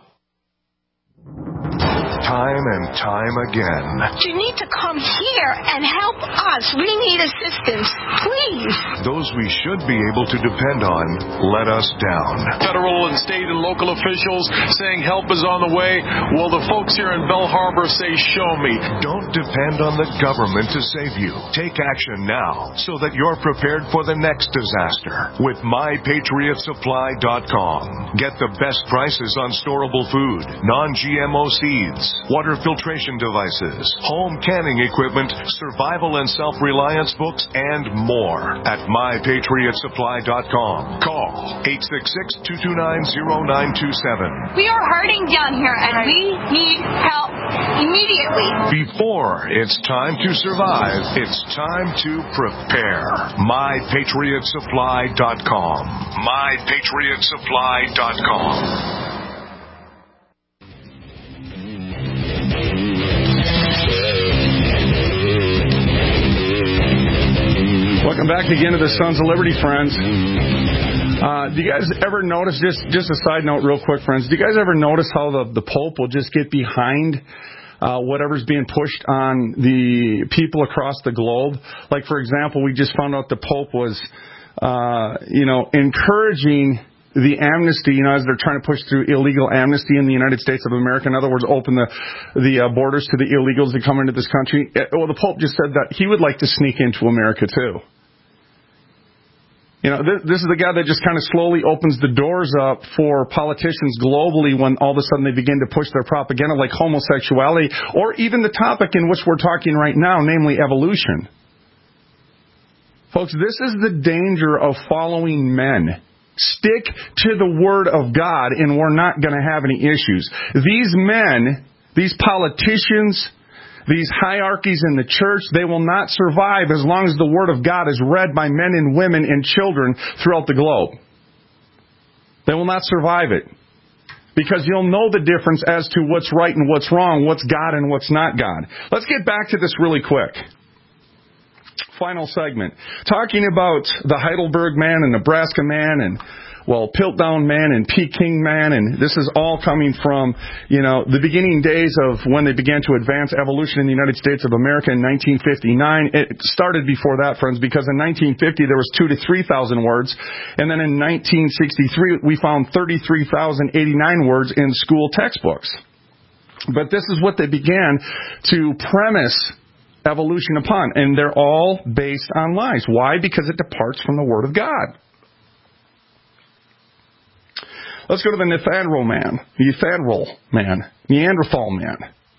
Time and time again.
You need to come here and help us. We need assistance, please.
Those we should be able to depend on let us down.
Federal and state and local officials saying help is on the way. Well, the folks here in Belle Harbor say, show me.
Don't depend on the government to save you. Take action now so that you're prepared for the next disaster with my patriot supply dot com. Get the best prices on storable food, non-G M O seeds, water filtration devices, home canning equipment, survival and self-reliance books, and more at my patriot supply dot com. Call eight six six, two two nine, zero nine two seven.
We are hurting down here, and we need help immediately.
Before it's time to survive, it's time to prepare. my patriot supply dot com. my patriot supply dot com.
Welcome back again to the Sons of Liberty, friends. Uh, do you guys ever notice, just just a side note real quick, friends, do you guys ever notice how the, the Pope will just get behind uh, whatever's being pushed on the people across the globe? Like, for example, we just found out the Pope was, uh, you know, encouraging the amnesty, you know, as they're trying to push through illegal amnesty in the United States of America. In other words, open the the uh, borders to the illegals that come into this country. Well, the Pope just said that he would like to sneak into America, too. You know, this, this is the guy that just kind of slowly opens the doors up for politicians globally when all of a sudden they begin to push their propaganda like homosexuality or even the topic in which we're talking right now, namely evolution. Folks, this is the danger of following men. Stick to the Word of God and we're not going to have any issues. These men, these politicians, these hierarchies in the church, they will not survive as long as the Word of God is read by men and women and children throughout the globe. They will not survive it. Because you'll know the difference as to what's right and what's wrong, what's God and what's not God. Let's get back to this really quick. Final segment. Talking about the Heidelberg man and Nebraska man and, well, Piltdown man and Peking man, and this is all coming from, you know, the beginning days of when they began to advance evolution in the United States of America in nineteen fifty-nine. It started before that, friends, because in nineteen fifty there was two to three thousand words, and then in nineteen sixty-three we found thirty-three thousand eighty-nine words in school textbooks. But this is what they began to premise evolution upon, and they're all based on lies. Why? Because it departs from the Word of God. Let's go to the Neanderthal man. Neanderthal man. Neanderthal man.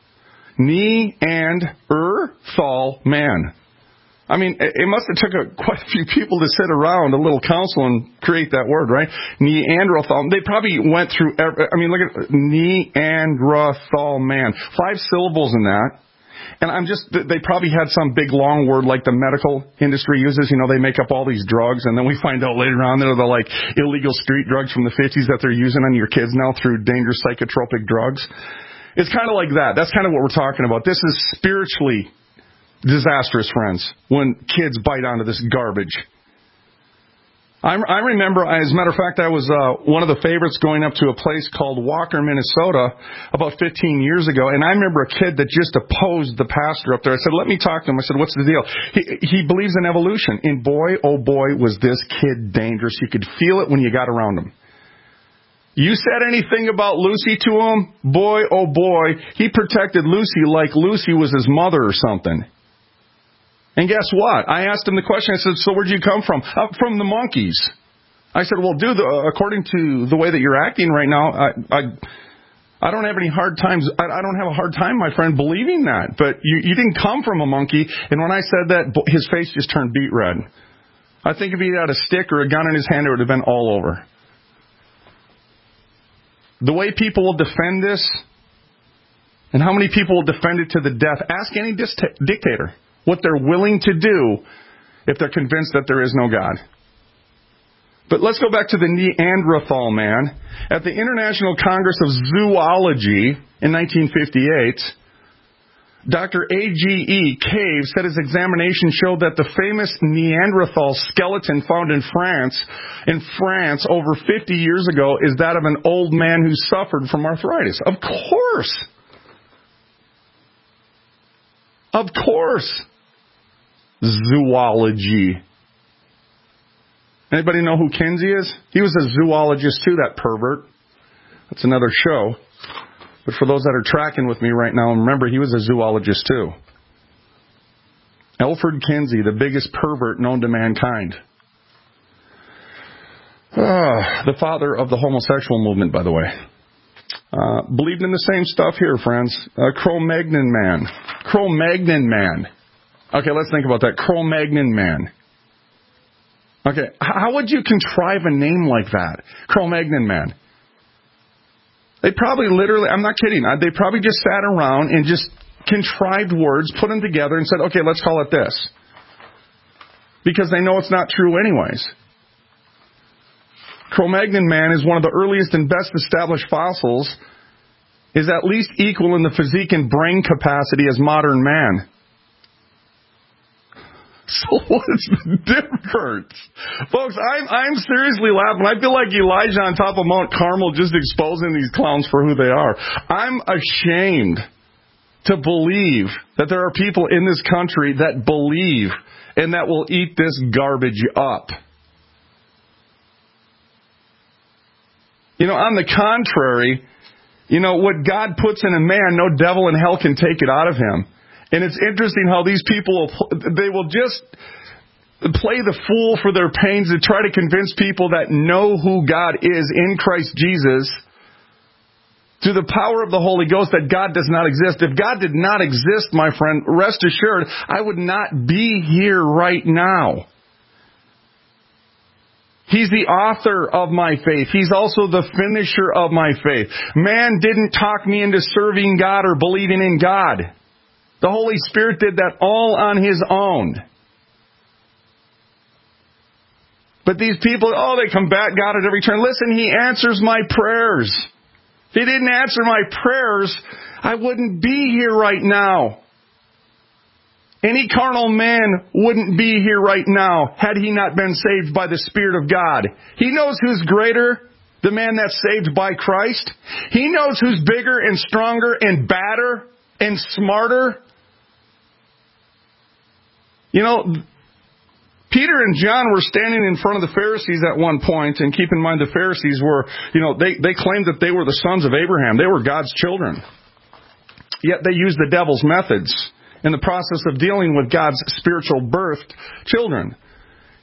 Neanderthal man. I mean, it must have took a, quite a few people to sit around a little council and create that word, right? Neanderthal. They probably went through, every, I mean, look at Neanderthal man. Five syllables in that. And I'm just, they probably had some big long word like the medical industry uses. You know, they make up all these drugs, and then we find out later on that they're like illegal street drugs from the fifties that they're using on your kids now through dangerous psychotropic drugs. It's kind of like that. That's kind of what we're talking about. This is spiritually disastrous, friends, when kids bite onto this garbage. I, I remember, as a matter of fact, I was uh, one of the favorites going up to a place called Walker, Minnesota, about fifteen years ago, and I remember a kid that just opposed the pastor up there. I said, let me talk to him. I said, what's the deal? He, he believes in evolution. And boy, oh boy, was this kid dangerous. You could feel it when you got around him. You said anything about Lucy to him, boy, oh boy, he protected Lucy like Lucy was his mother or something. And guess what? I asked him the question. I said, so where'd you come from? Uh, from the monkeys. I said, well, dude, uh, according to the way that you're acting right now, I I, I don't have any hard times. I, I don't have a hard time, my friend, believing that. But you, you didn't come from a monkey. And when I said that, his face just turned beet red. I think if he had a stick or a gun in his hand, it would have been all over. The way people will defend this, and how many people will defend it to the death, ask any dist- dictator. What they're willing to do if they're convinced that there is no God. But let's go back to the Neanderthal man. At the International Congress of Zoology in nineteen fifty-eight, Doctor A G E Cave said his examination showed that the famous Neanderthal skeleton found in France, in France over fifty years ago, is that of an old man who suffered from arthritis. Of course. Of course. Zoology. Anybody know who Kinsey is? He was a zoologist too, that pervert. That's another show. But for those that are tracking with me right now, remember, he was a zoologist too. Alfred Kinsey, the biggest pervert known to mankind. Uh, the father of the homosexual movement, by the way. Uh, believed in the same stuff here, friends. Uh, Cro-Magnon man. Cro-Magnon man. Okay, let's think about that. Cro-Magnon man. Okay, how would you contrive a name like that? Cro-Magnon man. They probably literally, I'm not kidding, they probably just sat around and just contrived words, put them together and said, okay, let's call it this. Because they know it's not true anyways. Cro-Magnon man is one of the earliest and best established fossils, is at least equal in the physique and brain capacity as modern man. So what is the difference? Folks, I'm, I'm seriously laughing. I feel like Elijah on top of Mount Carmel just exposing these clowns for who they are. I'm ashamed to believe that there are people in this country that believe and that will eat this garbage up. You know, on the contrary, you know, what God puts in a man, no devil in hell can take it out of him. And it's interesting how these people, they will just play the fool for their pains to try to convince people that know who God is in Christ Jesus through the power of the Holy Ghost, that God does not exist. If God did not exist, my friend, rest assured, I would not be here right now. He's the author of my faith. He's also the finisher of my faith. Man didn't talk me into serving God or believing in God. The Holy Spirit did that all on His own. But these people, oh, they combat God at every turn. Listen, He answers my prayers. If He didn't answer my prayers, I wouldn't be here right now. Any carnal man wouldn't be here right now had he not been saved by the Spirit of God. He knows who's greater, the man that's saved by Christ. He knows who's bigger and stronger and badder and smarter. You know, Peter and John were standing in front of the Pharisees at one point, and keep in mind the Pharisees were, you know, they, they claimed that they were the sons of Abraham. They were God's children. Yet they used the devil's methods in the process of dealing with God's spiritual birthed children.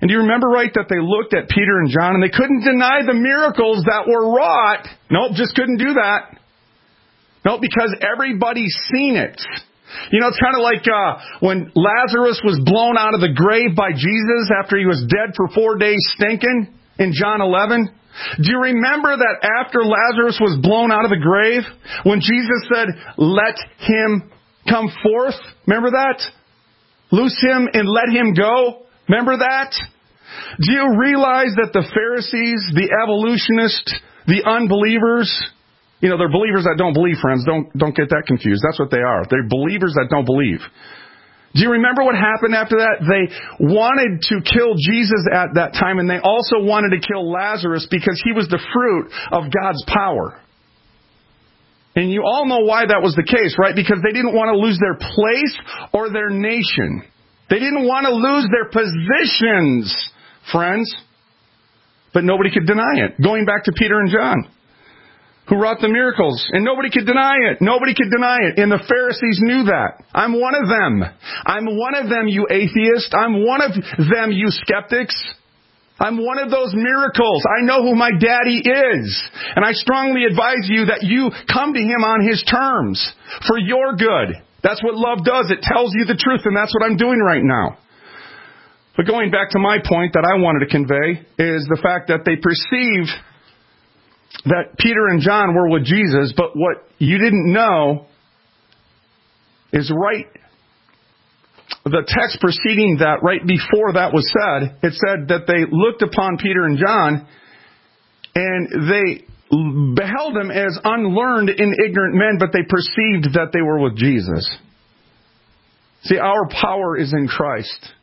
And do you remember, right, that they looked at Peter and John and they couldn't deny the miracles that were wrought? Nope, just couldn't do that. Nope, because everybody's seen it. You know, it's kind of like uh, when Lazarus was blown out of the grave by Jesus after he was dead for four days stinking in John eleven. Do you remember that after Lazarus was blown out of the grave, when Jesus said, let him come forth? Remember that? Loose him and let him go. Remember that? Do you realize that the Pharisees, the evolutionists, the unbelievers, you know, they're believers that don't believe, friends. Don't don't get that confused. That's what they are. They're believers that don't believe. Do you remember what happened after that? They wanted to kill Jesus at that time, and they also wanted to kill Lazarus because he was the fruit of God's power. And you all know why that was the case, right? Because they didn't want to lose their place or their nation. They didn't want to lose their positions, friends. But nobody could deny it. Going back to Peter and John, who wrought the miracles, and nobody could deny it. Nobody could deny it. And the Pharisees knew that. I'm one of them. I'm one of them, you atheist. I'm one of them, you skeptics. I'm one of those miracles. I know who my daddy is. And I strongly advise you that you come to him on his terms for your good. That's what love does. It tells you the truth, and that's what I'm doing right now. But going back to my point that I wanted to convey is the fact that they perceived that Peter and John were with Jesus, but what you didn't know is right, the text preceding that, right before that was said, it said that they looked upon Peter and John and they beheld them as unlearned and ignorant men, but they perceived that they were with Jesus. See, our power is in Christ.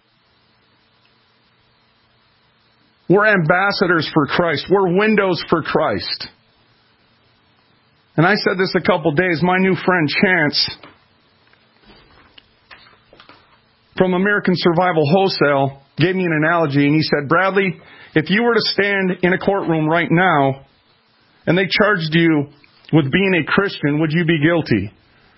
We're ambassadors for Christ. We're windows for Christ. And I said this a couple days. My new friend Chance from American Survival Wholesale gave me an analogy, and he said, Bradley, if you were to stand in a courtroom right now and they charged you with being a Christian, would you be guilty?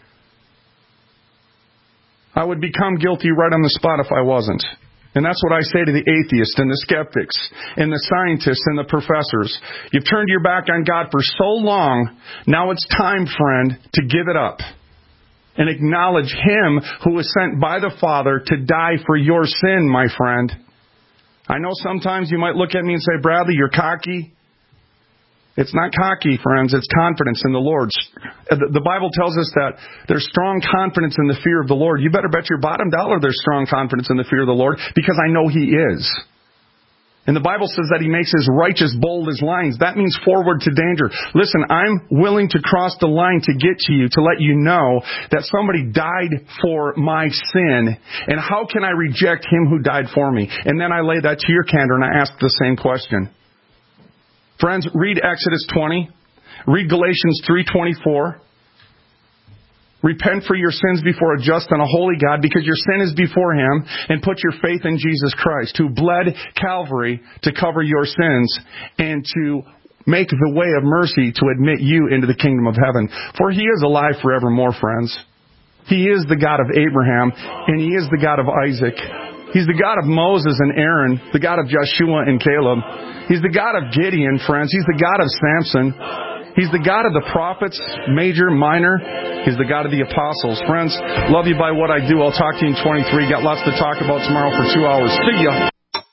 I would become guilty right on the spot if I wasn't. And that's what I say to the atheists and the skeptics and the scientists and the professors. You've turned your back on God for so long, now it's time, friend, to give it up and acknowledge Him who was sent by the Father to die for your sin, my friend. I know sometimes you might look at me and say, Bradley, you're cocky. It's not cocky, friends. It's confidence in the Lord. The Bible tells us that there's strong confidence in the fear of the Lord. You better bet your bottom dollar there's strong confidence in the fear of the Lord, because I know He is. And the Bible says that He makes His righteous bold as lions. That means forward to danger. Listen, I'm willing to cross the line to get to you, to let you know that somebody died for my sin. And how can I reject Him who died for me? And then I lay that to your candor and I ask the same question. Friends, read Exodus twenty. Read Galatians three twenty-four. Repent for your sins before a just and a holy God, because your sin is before Him, and put your faith in Jesus Christ, who bled Calvary to cover your sins and to make the way of mercy to admit you into the kingdom of heaven. For He is alive forevermore, friends. He is the God of Abraham, and He is the God of Isaac. He's the God of Moses and Aaron, the God of Joshua and Caleb. He's the God of Gideon, friends. He's the God of Samson. He's the God of the prophets, major, minor. He's the God of the apostles. Friends, love you by what I do. I'll talk to you in twenty-three. Got lots to talk about tomorrow for two hours. See ya.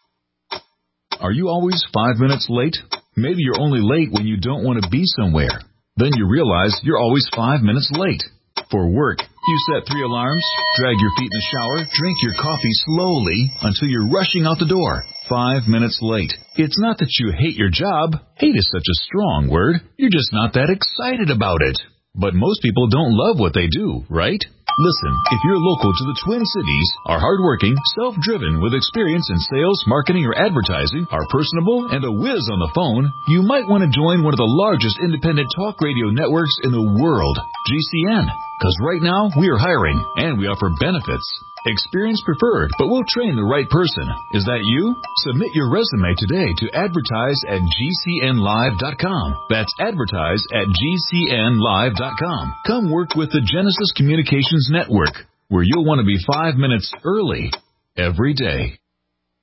Are you always five minutes late? Maybe you're only late when you don't want to be somewhere. Then you realize you're always five minutes late. For work, you set three alarms, drag your feet in the shower, drink your coffee slowly until you're rushing out the door. Five minutes late. It's not that you hate your job. Hate is such a strong word. You're just not that excited about it. But most people don't love what they do, right? Listen, if you're local to the Twin Cities, are hardworking, self-driven, with experience in sales, marketing, or advertising, are personable, and a whiz on the phone, you might want to join one of the largest independent talk radio networks in the world, G C N. Because right now, we are hiring, and we offer benefits. Experience preferred, but we'll train the right person. Is that you? Submit your resume today to advertise at G C N live dot com. That's advertise at G C N live dot com. Come work with the Genesis Communications Network, where you'll want to be five minutes early every day.